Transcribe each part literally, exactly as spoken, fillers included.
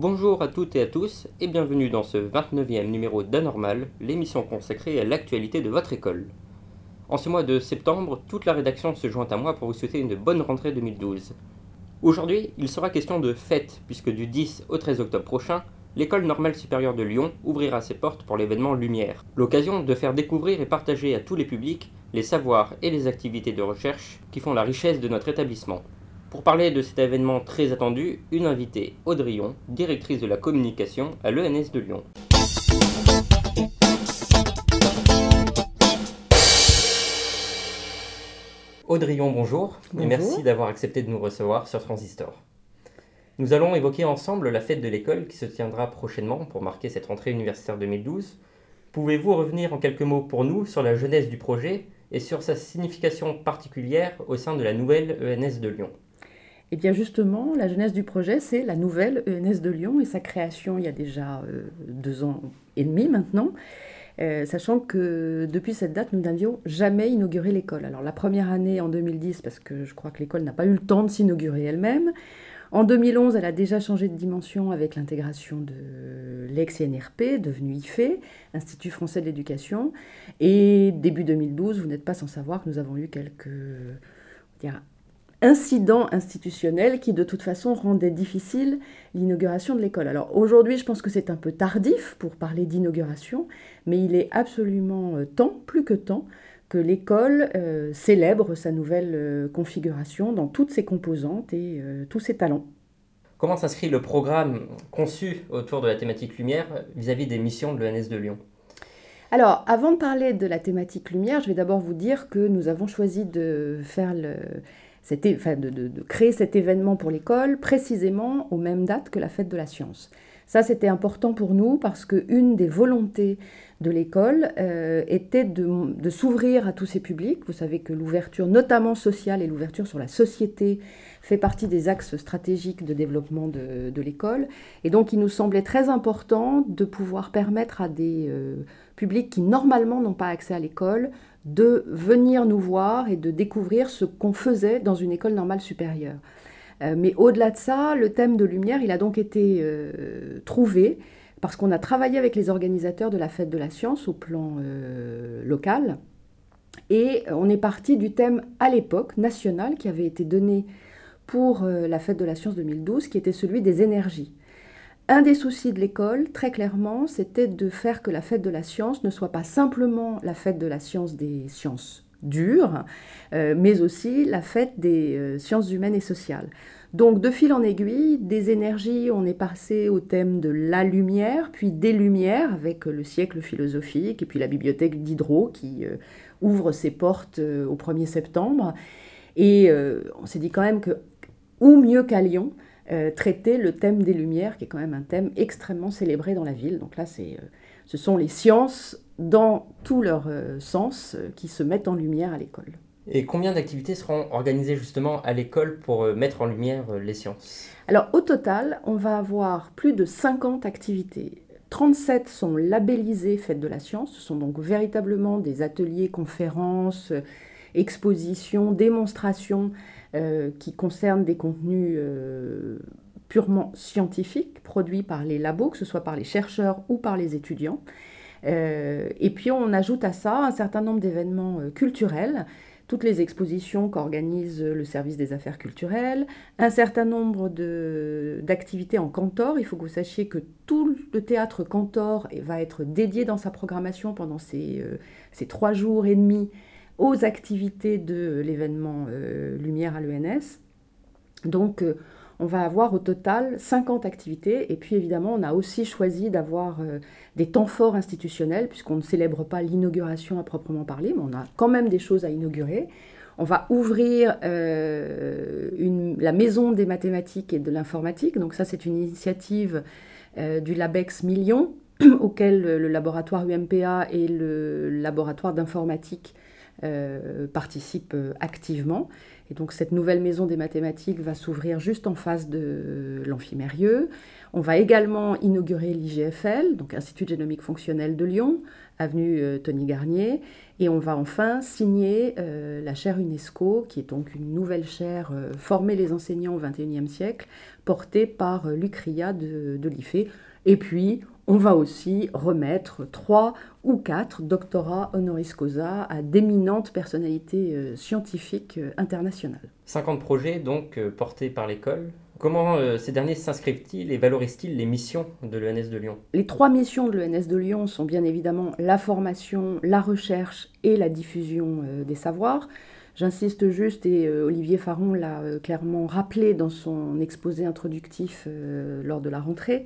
Bonjour à toutes et à tous et bienvenue dans ce vingt-neuvième numéro d'Anormal, l'émission consacrée à l'actualité de votre école. En ce mois de septembre, toute la rédaction se joint à moi pour vous souhaiter une bonne rentrée deux mille douze. Aujourd'hui, il sera question de fête puisque du dix au treize octobre prochain, l'École normale supérieure de Lyon ouvrira ses portes pour l'événement Lumière. L'occasion de faire découvrir et partager à tous les publics les savoirs et les activités de recherche qui font la richesse de notre établissement. Pour parler de cet événement très attendu, une invitée, Aude Rion, directrice de la communication à l'E N S de Lyon. Aude Rion, bonjour, bonjour, et merci d'avoir accepté de nous recevoir sur Transistor. Nous allons évoquer ensemble la fête de l'école qui se tiendra prochainement pour marquer cette rentrée universitaire deux mille douze. Pouvez-vous revenir en quelques mots pour nous sur la genèse du projet et sur sa signification particulière au sein de la nouvelle E N S de Lyon ? Eh bien justement, la genèse du projet, c'est la nouvelle E N S de Lyon et sa création il y a déjà euh, deux ans et demi maintenant, euh, sachant que depuis cette date, nous n'avions jamais inauguré l'école. Alors la première année en deux mille dix, parce que je crois que l'école n'a pas eu le temps de s'inaugurer elle-même. En deux mille onze, elle a déjà changé de dimension avec l'intégration de l'ex-I N R P, devenu I F E, Institut français de l'éducation. Et début deux mille douze, vous n'êtes pas sans savoir que nous avons eu quelques... on va dire, incidents institutionnels qui de toute façon rendaient difficile l'inauguration de l'école. Alors aujourd'hui, je pense que c'est un peu tardif pour parler d'inauguration, mais il est absolument temps, plus que temps, que l'école euh, célèbre sa nouvelle euh, configuration dans toutes ses composantes et euh, tous ses talents. Comment s'inscrit le programme conçu autour de la thématique lumière vis-à-vis des missions de l'E N S de Lyon ? Alors, avant de parler de la thématique lumière, je vais d'abord vous dire que nous avons choisi de faire le... C'était, enfin, de, de, de créer cet événement pour l'école précisément aux mêmes dates que la fête de la science. Ça, c'était important pour nous parce qu'une des volontés de l'école euh, était de, de s'ouvrir à tous ces publics. Vous savez que l'ouverture, notamment sociale, et l'ouverture sur la société fait partie des axes stratégiques de développement de, de l'école. Et donc, il nous semblait très important de pouvoir permettre à des euh, publics qui, normalement, n'ont pas accès à l'école de venir nous voir et de découvrir ce qu'on faisait dans une école normale supérieure. Euh, mais au-delà de ça, le thème de lumière, il a donc été euh, trouvé parce qu'on a travaillé avec les organisateurs de la fête de la science au plan euh, local et on est parti du thème à l'époque national qui avait été donné pour euh, la fête de la science deux mille douze, qui était celui des énergies. Un des soucis de l'école, très clairement, c'était de faire que la fête de la science ne soit pas simplement la fête de la science des sciences dures, euh, mais aussi la fête des euh, sciences humaines et sociales. Donc, de fil en aiguille, des énergies, on est passé au thème de la lumière, puis des lumières, avec le siècle philosophique, et puis la bibliothèque Diderot, qui euh, ouvre ses portes euh, au premier septembre. Et euh, on s'est dit quand même que, où mieux qu'à Lyon, Euh, traiter le thème des Lumières, qui est quand même un thème extrêmement célébré dans la ville. Donc là, c'est, euh, ce sont les sciences dans tout leur euh, sens euh, qui se mettent en lumière à l'école. Et combien d'activités seront organisées justement à l'école pour euh, mettre en lumière euh, les sciences ? Alors au total, on va avoir plus de cinquante activités. trente-sept sont labellisées Fête de la Science. Ce sont donc véritablement des ateliers, conférences, euh, expositions, démonstrations euh, qui concernent des contenus euh, purement scientifiques, produits par les labos, que ce soit par les chercheurs ou par les étudiants. Euh, et puis on ajoute à ça un certain nombre d'événements euh, culturels, toutes les expositions qu'organise le service des affaires culturelles, un certain nombre de, d'activités en Cantor. Il faut que vous sachiez que tout le théâtre Cantor va être dédié dans sa programmation pendant ces, euh, ces trois jours et demi aux activités de l'événement euh, Lumière à l'E N S. Donc, euh, on va avoir au total cinquante activités. Et puis, évidemment, on a aussi choisi d'avoir euh, des temps forts institutionnels, puisqu'on ne célèbre pas l'inauguration à proprement parler, mais on a quand même des choses à inaugurer. On va ouvrir euh, une, la maison des mathématiques et de l'informatique. Donc ça, c'est une initiative euh, du LabEx Million, auquel le laboratoire U M P A et le laboratoire d'informatique Euh, participent activement. Et donc cette nouvelle maison des mathématiques va s'ouvrir juste en face de l'Amphimérieux. On va également inaugurer l'I G F L, donc Institut de génomique fonctionnelle de Lyon, avenue euh, Tony Garnier. Et on va enfin signer euh, la chaire UNESCO, qui est donc une nouvelle chaire euh, Former les enseignants au vingt et unième siècle, portée par euh, Luc Ria de, de l'I F E. Et puis, on va aussi remettre trois ou quatre doctorats honoris causa à d'éminentes personnalités euh, scientifiques euh, internationales. cinquante projets donc euh, portés par l'école. Comment euh, ces derniers s'inscrivent-ils et valorisent-ils les missions de l'E N S de Lyon ? Les trois missions de l'E N S de Lyon sont bien évidemment la formation, la recherche et la diffusion euh, des savoirs. J'insiste juste, et euh, Olivier Faron l'a euh, clairement rappelé dans son exposé introductif euh, lors de la rentrée,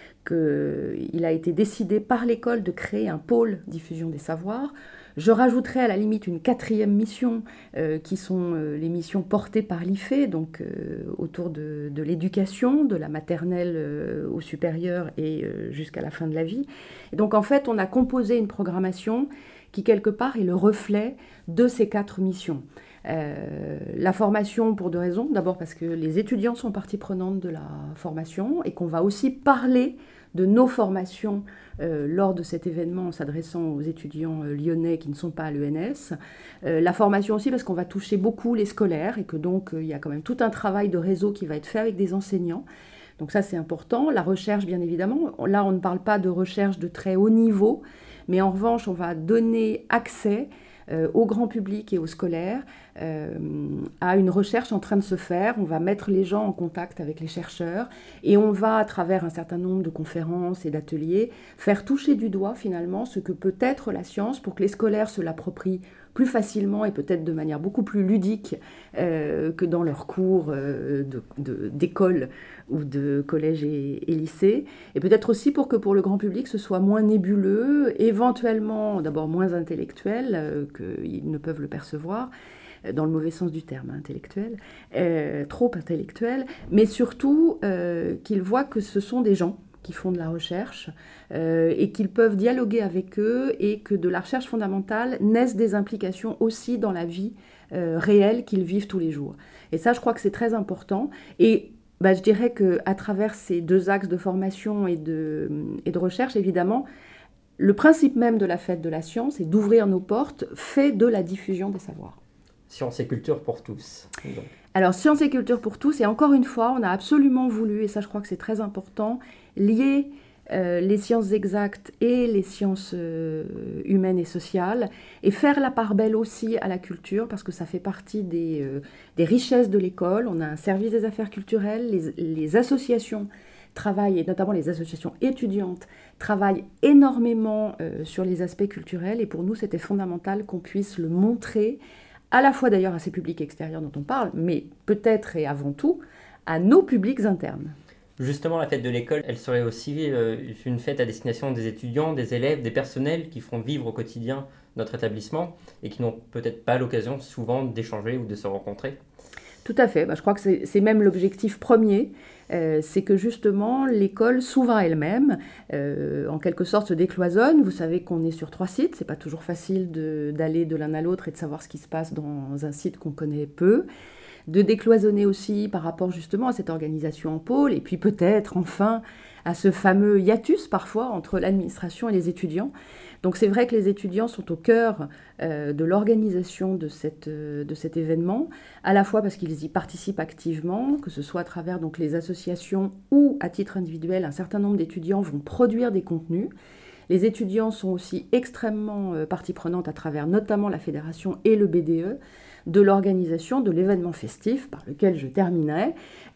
qu'il a été décidé par l'école de créer un pôle diffusion des savoirs. Je rajouterai à la limite une quatrième mission, euh, qui sont euh, les missions portées par l'I F E, donc euh, autour de, de l'éducation, de la maternelle euh, au supérieur et euh, jusqu'à la fin de la vie. Et donc en fait, on a composé une programmation qui quelque part est le reflet de ces quatre missions. Euh, la formation pour deux raisons. D'abord parce que les étudiants sont partie prenante de la formation et qu'on va aussi parler de nos formations euh, lors de cet événement en s'adressant aux étudiants euh, lyonnais qui ne sont pas à l'E N S. Euh, la formation aussi parce qu'on va toucher beaucoup les scolaires et que donc euh, il y a quand même tout un travail de réseau qui va être fait avec des enseignants. Donc ça c'est important. La recherche bien évidemment. Là on ne parle pas de recherche de très haut niveau, mais en revanche on va donner accès euh, au grand public et aux scolaires euh, à une recherche en train de se faire. On va mettre les gens en contact avec les chercheurs et on va, à travers un certain nombre de conférences et d'ateliers, faire toucher du doigt finalement ce que peut être la science pour que les scolaires se l'approprient plus facilement et peut-être de manière beaucoup plus ludique euh, que dans leurs cours euh, de, de, d'école ou de collège et, et lycée. Et peut-être aussi pour que pour le grand public ce soit moins nébuleux, éventuellement d'abord moins intellectuel euh, qu'ils ne peuvent le percevoir, dans le mauvais sens du terme, intellectuel, euh, trop intellectuel, mais surtout euh, qu'ils voient que ce sont des gens qui font de la recherche euh, et qu'ils peuvent dialoguer avec eux et que de la recherche fondamentale naissent des implications aussi dans la vie euh, réelle qu'ils vivent tous les jours. Et ça, je crois que c'est très important. Et bah, je dirais qu'à travers ces deux axes de formation et de, et de recherche, évidemment, le principe même de la fête de la science et d'ouvrir nos portes fait de la diffusion des savoirs. Science et culture pour tous. Donc. Alors, science et culture pour tous, et encore une fois, on a absolument voulu, et ça je crois que c'est très important, lier euh, les sciences exactes et les sciences euh, humaines et sociales, et faire la part belle aussi à la culture, parce que ça fait partie des, euh, des richesses de l'école. On a un service des affaires culturelles, les, les associations travaillent, et notamment les associations étudiantes, travaillent énormément euh, sur les aspects culturels, et pour nous c'était fondamental qu'on puisse le montrer, à la fois d'ailleurs à ces publics extérieurs dont on parle, mais peut-être et avant tout à nos publics internes. Justement, la fête de l'école, elle serait aussi euh, une fête à destination des étudiants, des élèves, des personnels qui font vivre au quotidien notre établissement et qui n'ont peut-être pas l'occasion souvent d'échanger ou de se rencontrer. Tout à fait, bah, je crois que c'est, c'est même l'objectif premier, euh, c'est que justement l'école s'ouvre à elle-même, euh, en quelque sorte se décloisonne. Vous savez qu'on est sur trois sites, c'est pas toujours facile de, d'aller de l'un à l'autre et de savoir ce qui se passe dans un site qu'on connaît peu, de décloisonner aussi par rapport justement à cette organisation en pôle, et puis peut-être enfin à ce fameux hiatus parfois entre l'administration et les étudiants. Donc c'est vrai que les étudiants sont au cœur euh, de l'organisation de, cette, euh, de cet événement, à la fois parce qu'ils y participent activement, que ce soit à travers donc, les associations ou à titre individuel, un certain nombre d'étudiants vont produire des contenus. Les étudiants sont aussi extrêmement euh, partie prenante à travers notamment la fédération et le B D E, de l'organisation de l'événement festif, par lequel je terminerai,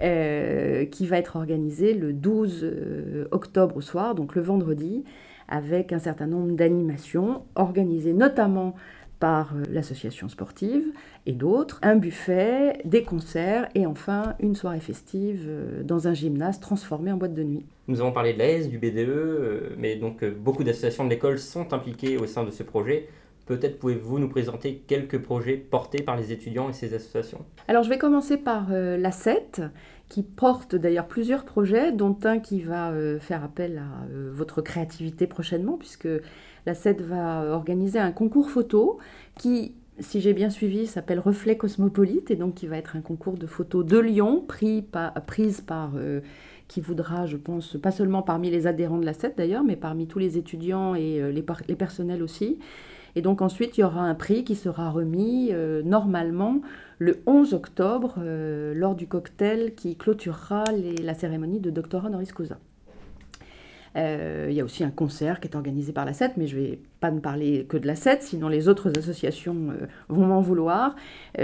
euh, qui va être organisé le douze octobre au soir, donc le vendredi, avec un certain nombre d'animations organisées notamment par l'association sportive et d'autres, un buffet, des concerts et enfin une soirée festive dans un gymnase transformé en boîte de nuit. Nous avons parlé de l'A E S, du B D E, mais donc beaucoup d'associations de l'école sont impliquées au sein de ce projet. Peut-être pouvez-vous nous présenter quelques projets portés par les étudiants et ces associations ? Alors je vais commencer par euh, l'A sept, qui porte d'ailleurs plusieurs projets, dont un qui va euh, faire appel à euh, votre créativité prochainement, puisque l'A sept va organiser un concours photo qui si j'ai bien suivi, s'appelle Reflet Cosmopolite, et donc qui va être un concours de photos de Lyon, pris par, prise par, euh, qui voudra, je pense, pas seulement parmi les adhérents de la C E T d'ailleurs, mais parmi tous les étudiants et euh, les, par, les personnels aussi. Et donc ensuite, il y aura un prix qui sera remis euh, normalement le onze octobre, euh, lors du cocktail qui clôturera les, la cérémonie de doctorat honoris causa. Euh, il y a aussi un concert qui est organisé par la C E T, mais je ne vais pas ne parler que de la C E T, sinon les autres associations euh, vont m'en vouloir.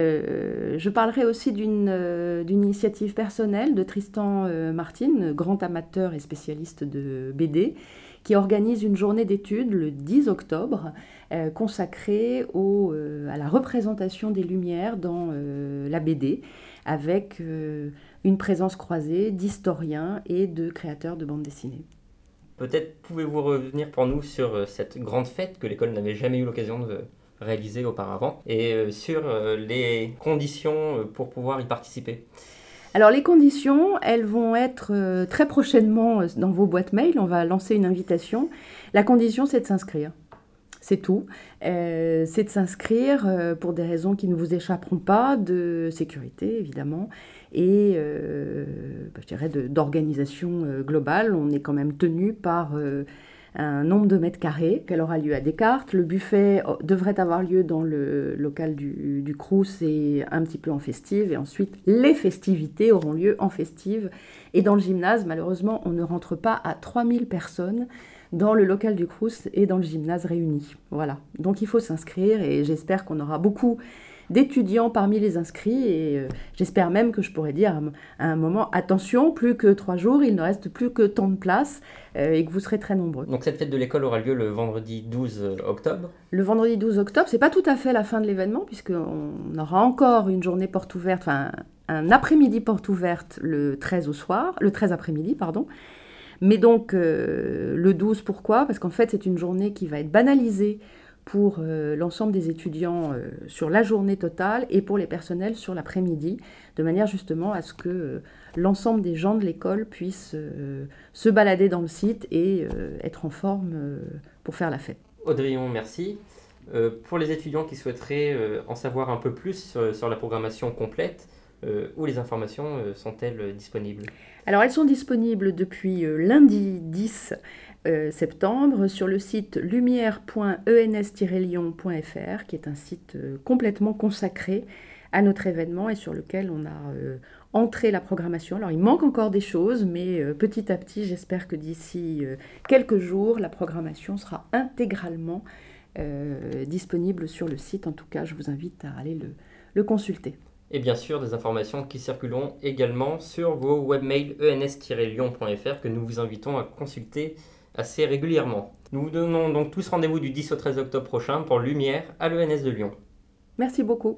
Euh, je parlerai aussi d'une euh, d'une initiative personnelle de Tristan euh, Martin, grand amateur et spécialiste de B D, qui organise une journée d'études le dix octobre, euh, consacrée au, euh, à la représentation des Lumières dans euh, la B D, avec euh, une présence croisée d'historiens et de créateurs de bandes dessinées. Peut-être pouvez-vous revenir pour nous sur cette grande fête que l'école n'avait jamais eu l'occasion de réaliser auparavant et sur les conditions pour pouvoir y participer. Alors les conditions, elles vont être très prochainement dans vos boîtes mail, on va lancer une invitation. La condition, c'est de s'inscrire. C'est tout. Euh, c'est de s'inscrire euh, pour des raisons qui ne vous échapperont pas, de sécurité évidemment, et euh, bah, je dirais de, d'organisation euh, globale. On est quand même tenu par euh, un nombre de mètres carrés, qu'elle aura lieu à Descartes. Le buffet devrait avoir lieu dans le local du, du Crous et un petit peu en festive, et ensuite les festivités auront lieu en festive. Et dans le gymnase, malheureusement, on ne rentre pas à trois mille personnes dans le local du Crous et dans le gymnase réunis. Voilà, donc il faut s'inscrire et j'espère qu'on aura beaucoup d'étudiants parmi les inscrits et euh, j'espère même que je pourrai dire à un moment, attention, plus que trois jours, il ne reste plus que tant de places euh, et que vous serez très nombreux. Donc cette fête de l'école aura lieu le vendredi douze octobre. Le vendredi douze octobre, c'est pas tout à fait la fin de l'événement puisqu'on aura encore une journée porte ouverte, enfin un après-midi porte ouverte le treize au soir, le treize après-midi, pardon. Mais donc, euh, le douze, pourquoi ? Parce qu'en fait, c'est une journée qui va être banalisée pour euh, l'ensemble des étudiants euh, sur la journée totale et pour les personnels sur l'après-midi, de manière justement à ce que euh, l'ensemble des gens de l'école puissent euh, se balader dans le site et euh, être en forme euh, pour faire la fête. Audrillon, merci. Euh, pour les étudiants qui souhaiteraient euh, en savoir un peu plus sur, sur la programmation complète, Euh, où les informations euh, sont-elles disponibles ? Alors elles sont disponibles depuis euh, lundi dix euh, septembre sur le site lumière point e n s tiret lyon point f r qui est un site euh, complètement consacré à notre événement et sur lequel on a euh, entré la programmation. Alors il manque encore des choses, mais euh, petit à petit j'espère que d'ici euh, quelques jours la programmation sera intégralement euh, disponible sur le site. En tout cas je vous invite à aller le, le consulter. Et bien sûr, des informations qui circuleront également sur vos webmails e n s tiret lyon point f r que nous vous invitons à consulter assez régulièrement. Nous vous donnons donc tous rendez-vous du dix au treize octobre prochain pour Lumière à l'E N S de Lyon. Merci beaucoup.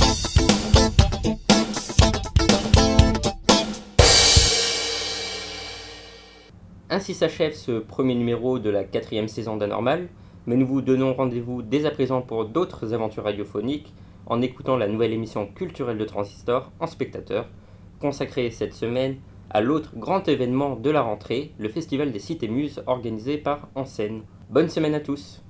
Ainsi s'achève ce premier numéro de la quatrième saison d'Anormal, mais nous vous donnons rendez-vous dès à présent pour d'autres aventures radiophoniques en écoutant la nouvelle émission culturelle de Transistor en spectateur, consacrée cette semaine à l'autre grand événement de la rentrée, le Festival des Cités Muses organisé par En Scène. Bonne semaine à tous!